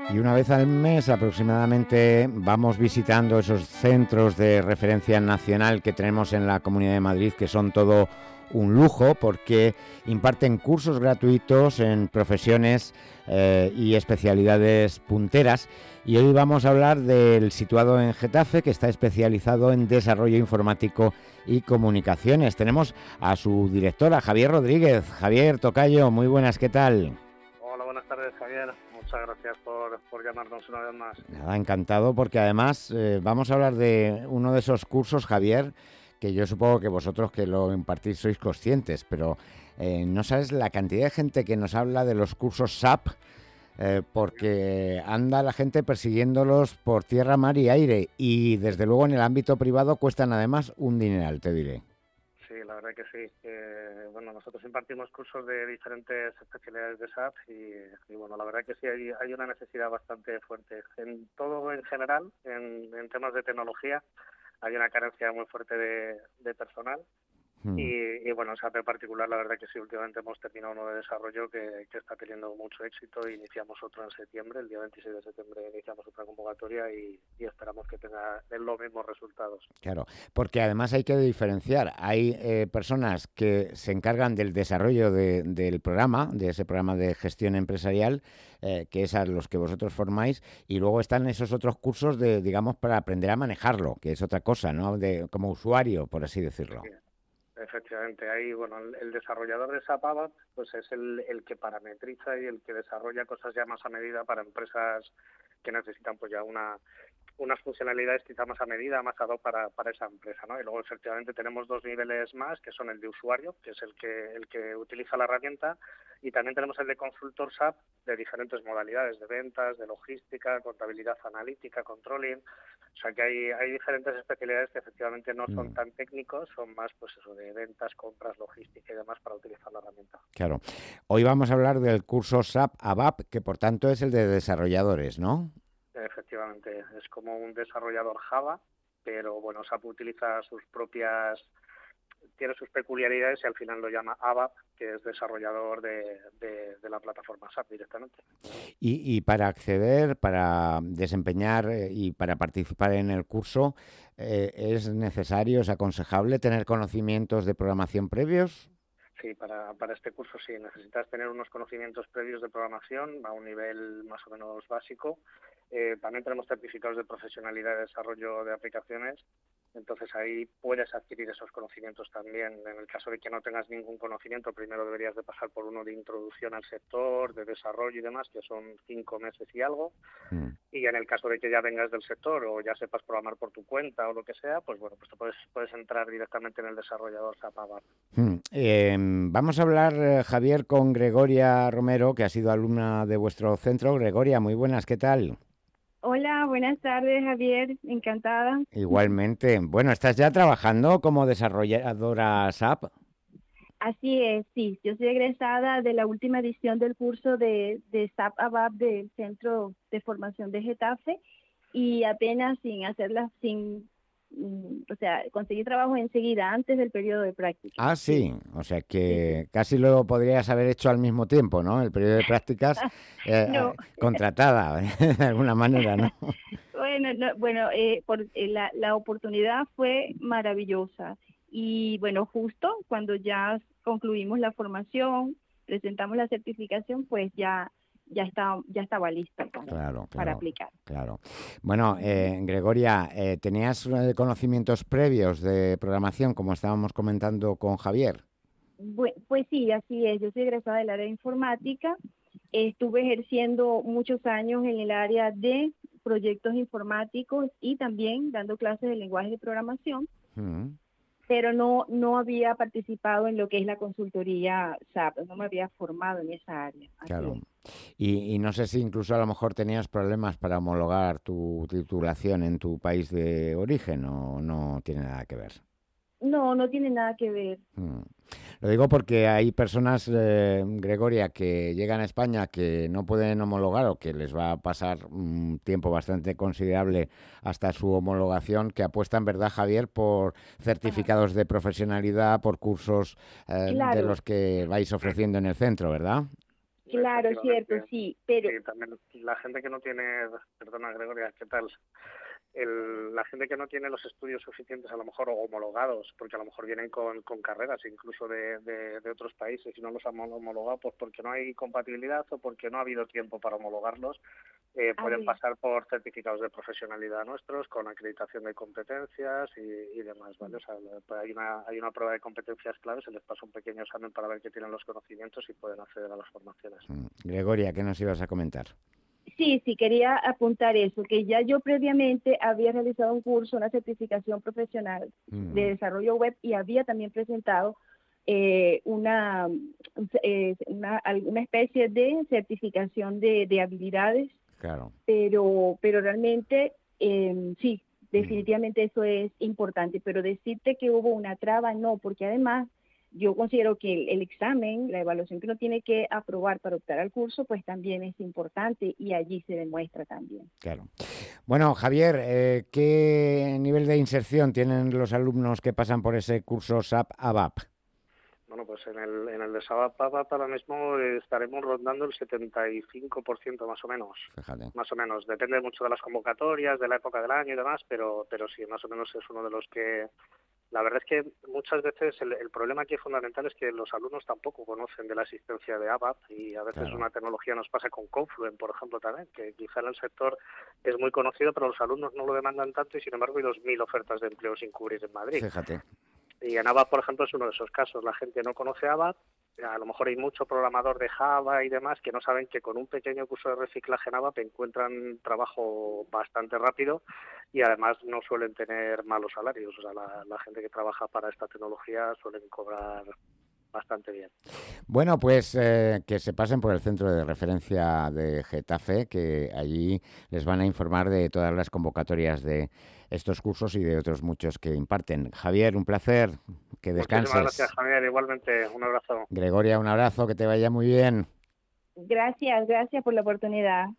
Y una vez al mes aproximadamente vamos visitando esos centros de referencia nacional que tenemos en la Comunidad de Madrid, que son todo un lujo porque imparten cursos gratuitos en profesiones y especialidades punteras. Y hoy vamos a hablar del situado en Getafe, que está especializado en desarrollo informático y comunicaciones. Tenemos a su directora, Javier Rodríguez. Javier, tocayo, muy buenas, ¿qué tal? Hola, buenas tardes, Javier. Muchas gracias por llamarnos una vez más. Nada, encantado, porque además vamos a hablar de uno de esos cursos, Javier, que yo supongo que vosotros que lo impartís sois conscientes, pero no sabes la cantidad de gente que nos habla de los cursos SAP, porque anda la gente persiguiéndolos por tierra, mar y aire, y desde luego en el ámbito privado cuestan además un dineral, te diré. Sí, la verdad que sí. Bueno, nosotros impartimos cursos de diferentes especialidades de SAP y bueno, la verdad que sí hay una necesidad bastante fuerte. En todo en general, en temas de tecnología, hay una carencia muy fuerte de personal. Y bueno, en SAP en particular, la verdad que sí, últimamente hemos terminado uno de desarrollo que está teniendo mucho éxito. Iniciamos otro en septiembre, el día 26 de septiembre iniciamos otra convocatoria y esperamos que tenga los mismos resultados. Claro, porque además hay que diferenciar. Hay personas que se encargan del desarrollo del programa, de ese programa de gestión empresarial, que es a los que vosotros formáis, y luego están esos otros cursos de, digamos, para aprender a manejarlo, que es otra cosa, ¿no? Como usuario, por así decirlo. Sí. Efectivamente, ahí bueno, el desarrollador de SAP ABAP pues es el que parametriza y el que desarrolla cosas ya más a medida para empresas que necesitan pues ya unas funcionalidades quizá más a medida, más ad hoc para esa empresa, ¿no? Y luego efectivamente tenemos dos niveles más, que son el de usuario, que es el que utiliza la herramienta, y también tenemos el de consultor SAP de diferentes modalidades, de ventas, de logística, contabilidad analítica, controlling. O sea que hay diferentes especialidades que efectivamente no son tan técnicos, son más pues eso de ventas, compras, logística y demás para utilizar la herramienta. Claro. Hoy vamos a hablar del curso SAP ABAP, que por tanto es el de desarrolladores, ¿no? Efectivamente, es como un desarrollador Java, pero bueno, SAP utiliza tiene sus peculiaridades y al final lo llama ABAP, que es desarrollador de la plataforma SAP directamente. Y para acceder, para desempeñar y para participar en el curso, ¿es necesario, es aconsejable tener conocimientos de programación previos? Sí, para este curso sí, necesitas tener unos conocimientos previos de programación a un nivel más o menos básico. También tenemos certificados de profesionalidad de desarrollo de aplicaciones, entonces ahí puedes adquirir esos conocimientos también. En el caso de que no tengas ningún conocimiento, primero deberías de pasar por uno de introducción al sector, de desarrollo y demás, que son 5 meses y algo. Y en el caso de que ya vengas del sector o ya sepas programar por tu cuenta o lo que sea, pues bueno, pues te puedes entrar directamente en el desarrollador SAP ABAP. Vamos a hablar, Javier, con Gregoria Romero, que ha sido alumna de vuestro centro. Gregoria, muy buenas, ¿qué tal? Hola, buenas tardes, Javier. Encantada. Igualmente. Bueno, ¿estás ya trabajando como desarrolladora SAP? Así es, sí. Yo soy egresada de la última edición del curso de SAP ABAP del Centro de Formación de Getafe y apenas o sea, conseguí trabajo enseguida, antes del periodo de práctica. Ah, sí. O sea que casi lo podrías haber hecho al mismo tiempo, ¿no? El periodo de prácticas No. contratada, de alguna manera, ¿no? Bueno, la oportunidad fue maravillosa. Y bueno, justo cuando ya concluimos la formación, presentamos la certificación, pues ya estaba lista para aplicar. Claro. Bueno, Gregoria, ¿tenías conocimientos previos de programación, como estábamos comentando con Javier? Pues sí, así es. Yo soy egresada del área de informática. Estuve ejerciendo muchos años en el área de proyectos informáticos y también dando clases de lenguaje de programación. Pero no había participado en lo que es la consultoría SAP, no me había formado en esa área. Claro. Y no sé si incluso a lo mejor tenías problemas para homologar tu titulación en tu país de origen o no tiene nada que ver. No tiene nada que ver. Lo digo porque hay personas, Gregoria, que llegan a España que no pueden homologar o que les va a pasar un tiempo bastante considerable hasta su homologación, que apuestan, ¿verdad, Javier?, por certificados de profesionalidad, por cursos de los que vais ofreciendo en el centro, ¿verdad? Claro, cierto, sí, pero... Sí, también la gente que no tiene, perdona Gregoria, ¿qué tal? La gente que no tiene los estudios suficientes, a lo mejor, o homologados, porque a lo mejor vienen con carreras incluso de otros países y no los han homologado, pues porque no hay compatibilidad o porque no ha habido tiempo para homologarlos, pueden pasar por certificados de profesionalidad nuestros, con acreditación de competencias y demás, ¿vale? O sea, hay una prueba de competencias clave, se les pasa un pequeño examen para ver que tienen los conocimientos y pueden acceder a las formaciones. Gregoria, ¿qué nos ibas a comentar? Sí, quería apuntar eso, que ya yo previamente había realizado un curso, una certificación profesional de desarrollo web y había también presentado una especie de certificación de habilidades. Claro. Pero realmente sí, definitivamente eso es importante, pero decirte que hubo una traba, no, porque además yo considero que el examen, la evaluación que uno tiene que aprobar para optar al curso, pues también es importante y allí se demuestra también. Claro. Bueno, Javier, ¿qué nivel de inserción tienen los alumnos que pasan por ese curso SAP ABAP? Bueno, pues en el de SAP ABAP ahora mismo estaremos rondando el 75% más o menos. Fíjate. Más o menos. Depende mucho de las convocatorias, de la época del año y demás, pero sí, más o menos es uno de los que... La verdad es que muchas veces el problema aquí fundamental es que los alumnos tampoco conocen de la existencia de ABAP y a veces una tecnología nos pasa con Confluent, por ejemplo, también, que quizá en el sector es muy conocido, pero los alumnos no lo demandan tanto y sin embargo hay 2.000 ofertas de empleo sin cubrir en Madrid. Fíjate. Y en ABAP, por ejemplo, es uno de esos casos. La gente no conoce ABAP, a lo mejor hay mucho programador de Java y demás que no saben que con un pequeño curso de reciclaje en ABAP encuentran trabajo bastante rápido y además no suelen tener malos salarios. O sea, la gente que trabaja para esta tecnología suelen cobrar bastante bien. Bueno, pues que se pasen por el centro de referencia de Getafe, que allí les van a informar de todas las convocatorias de estos cursos y de otros muchos que imparten. Javier, un placer, que descanses. Muchísimas gracias, Javier. Igualmente, un abrazo. Gregoria, un abrazo, que te vaya muy bien. Gracias por la oportunidad.